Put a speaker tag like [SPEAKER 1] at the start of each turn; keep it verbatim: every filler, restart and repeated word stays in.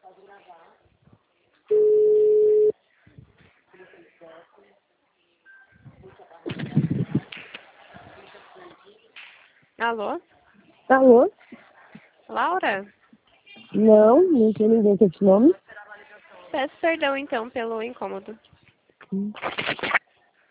[SPEAKER 1] Alô?
[SPEAKER 2] Alô?
[SPEAKER 1] Laura?
[SPEAKER 2] Não, não tem ninguém com esse nome.
[SPEAKER 1] Peço perdão então pelo incômodo.
[SPEAKER 2] Hum.